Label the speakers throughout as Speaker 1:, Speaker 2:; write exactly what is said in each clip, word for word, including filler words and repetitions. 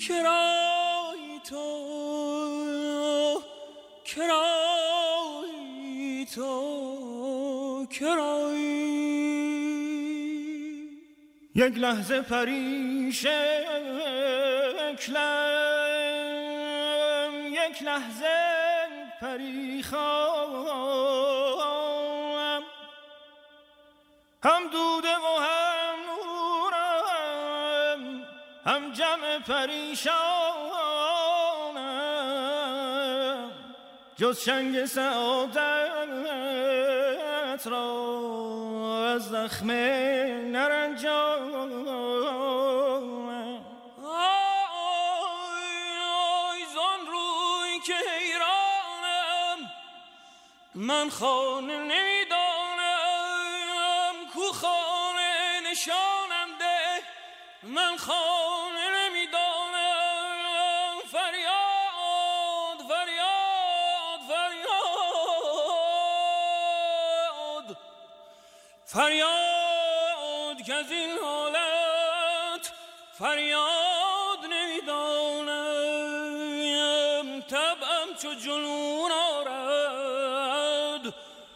Speaker 1: کرای تو کرای تو کرای
Speaker 2: یک لحظه پریشکلم یک لحظه پریخام هم دوده و هم نورم هم جمع پریشانم جز شنگ سعادت را از زخم نرنجام
Speaker 1: آی زان روی که حیرانم من خانه نمیدانم کو خانه نشانم ده من خانه نمیدانم فریاد فریاد فریاد فریاد که از این حالت فریاد نمیدانم طبعم چو جنون آرد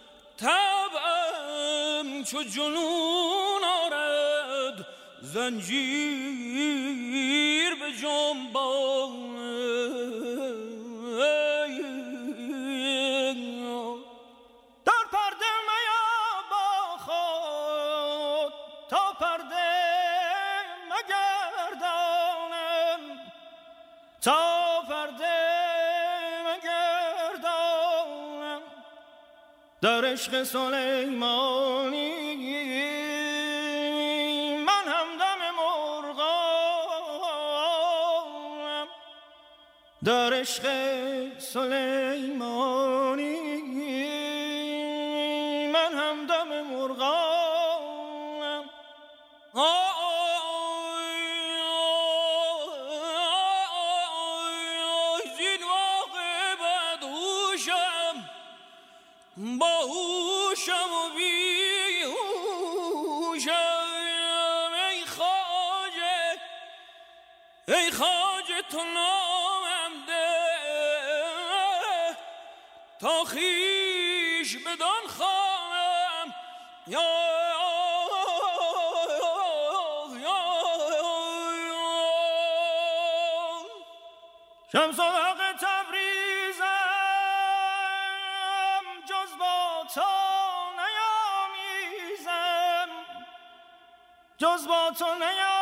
Speaker 1: طبعم چو جنون آرد زنجیر به جنبان
Speaker 2: در پرده میا با خود تا پرده مگردانم تا پرده مگردانم در عشق سلیمانی من همدم مرغانم در عشق سلیمانی من همدم مرغانم
Speaker 1: زین واقع بدهوشم باهوشم و بیهوشم ای خواجه ای خواجه تو نامم ده تا خویش بدان خوانم یا
Speaker 2: شمس الحق تبریزم جز با تو نیامیزم جز با تو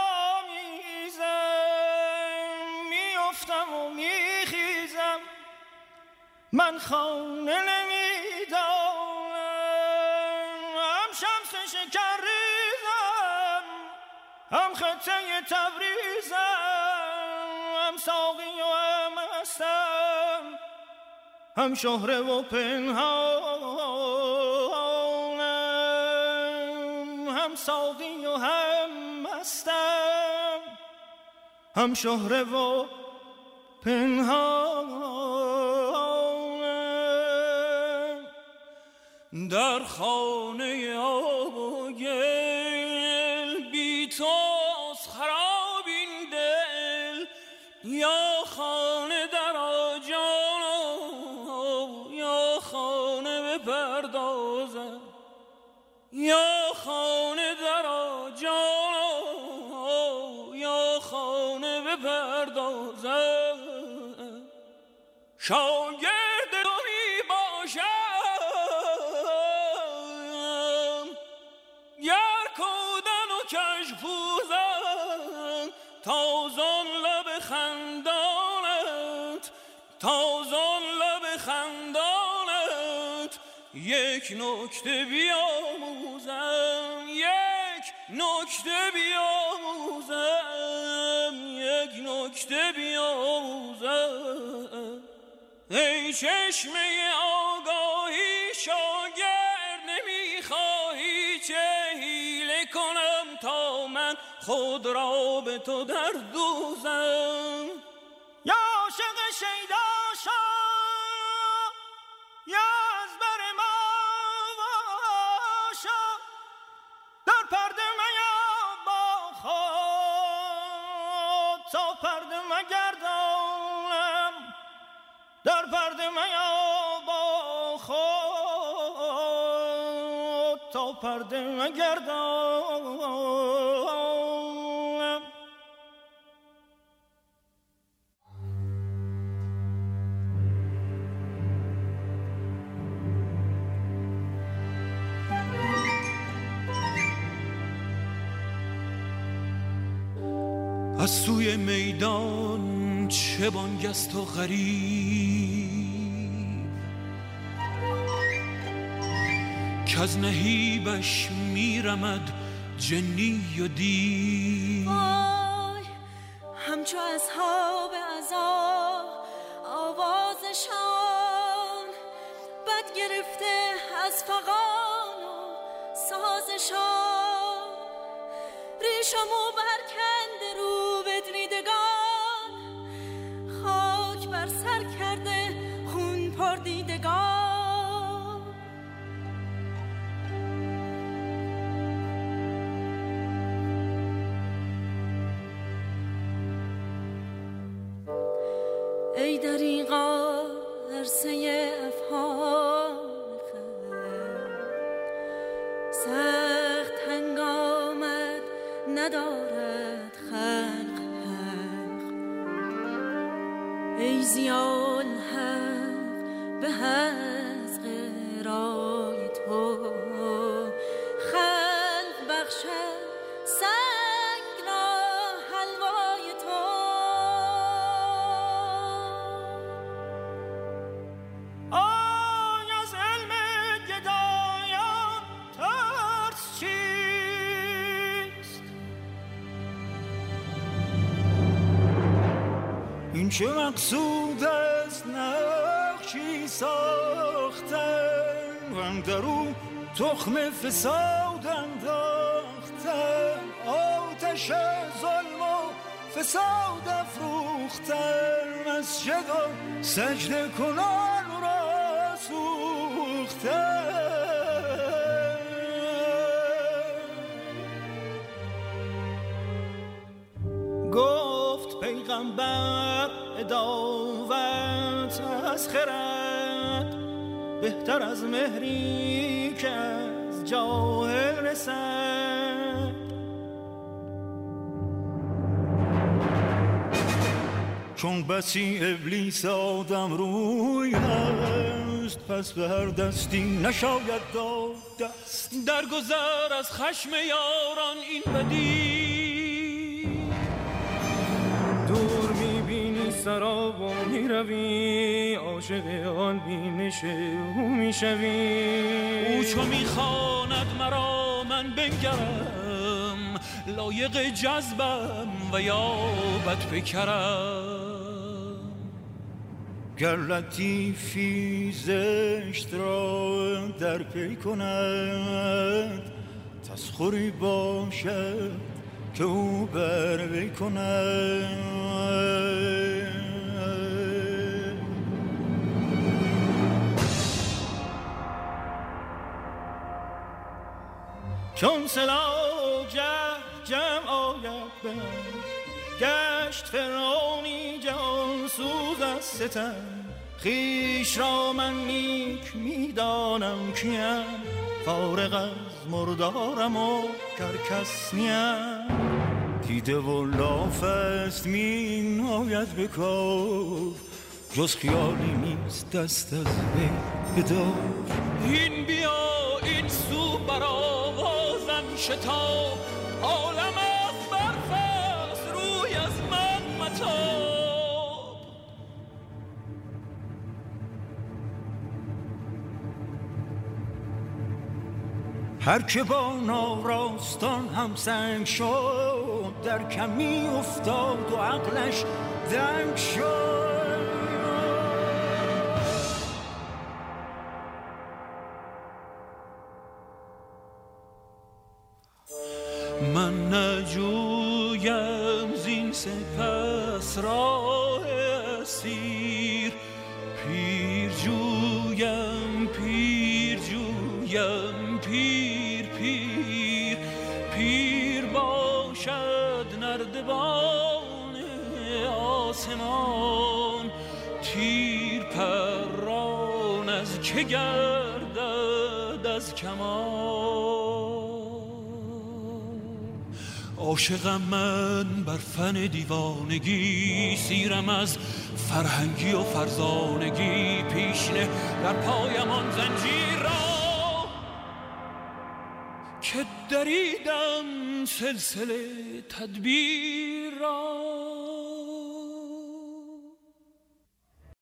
Speaker 2: نیامیزم میافتم و میخیزم من خانه نمیدانم هم شمس شکر ریزم هم خطه تبریزم هم ساقی و هم هستم هم شهره و پنهانم هم ساقی و هم هستم هم شهره و پنهانم
Speaker 1: در خانه آب و گل بی توست خراب این دل یا خانه در آجانم یا خانه بپردازم یا خانه در آجانم یا خانه بپردازم شاگرد تو می باشم گر کودن و کژپوزم تازان لب خندانت تازان لب خندانت یک نکته بیاموزم یک نکته بیاموزم یک نکته بیاموزم ای چشمه آگاهی شاگرد نمیخواهی چه حیله کنم تا من خود را به تو در دوزم
Speaker 2: یا عاشق شیدا شو یا از بر ما شو در پرده میا با خود تا پرده مگردانم، در پرده میا با خود، تا پرده مگردانم.
Speaker 1: از سوی میدان چه بانگست و غریب، که از نهیبش میرمد جنی و دیو.
Speaker 3: وای همچو اصحاب عذاب آوازشان، بد گرفته از فغان و سازشان، ریشمو برکنده رو بدریدگان، خاک بر سر کرده خون پر دیدگان. ای دریغا عرصه افهام خیر، سخت هنگامت ندارد خلق حق. ای ضیاء الحق به از غرای تو، خلق بخشد سنگ را حلوای تو.
Speaker 2: آی از علم گدایان ترس چیست؟ این چه مقصود است نقشی ساختن، و اندرو تخم فساد انداختن، آتش ظلم و فساد افروختن، مسجد و سجده کنان را سوختن. گفت پیغمبر عداوت از خرد، بهتر از مهری که از جاهل رسد. چون بسی ابلیس آدم روی هست، پس به هر دستی نشاید داد دست.
Speaker 1: در گذر از خشم یاران این بدی،
Speaker 2: دور میبینی سراب و میروی، عاشق آن بینش او میشوی.
Speaker 1: او چو میخواند مرا من بنگرم، لایق جذبم و یابد فکرم.
Speaker 2: گر لطیفی زشت را در پی کند، تسخری باشد که او بر وی کند. چون سلاح جه جمع آید به گشت، فرعونی جهان سوز از ستم. خویش را من نیک میدانم کیم، فارغ از مردارم و کرکس نیم. دیده و لاف است می ناید به کار، جز خیالی نیست دست از وی بدار.
Speaker 1: این بیا این سو بر آوازم شتاب، عالم از برف است روی از من متاب.
Speaker 2: هر که با ناراستان هم سنگ شد، در کمی افتاد و عقلش دنگ شد.
Speaker 1: من نجویم زین سپس راه اسیر، پیر جویم پیر جویم پیر پیر پیر باشد نردبان آسمان، تیر پران از که گردد از کمان. عاشقم من بر فن دیوانگی، سیرم از فرهنگی و فرزانگی، پیشنه در پایم آن زنجیر را که دریدم سلسله تدبیر را.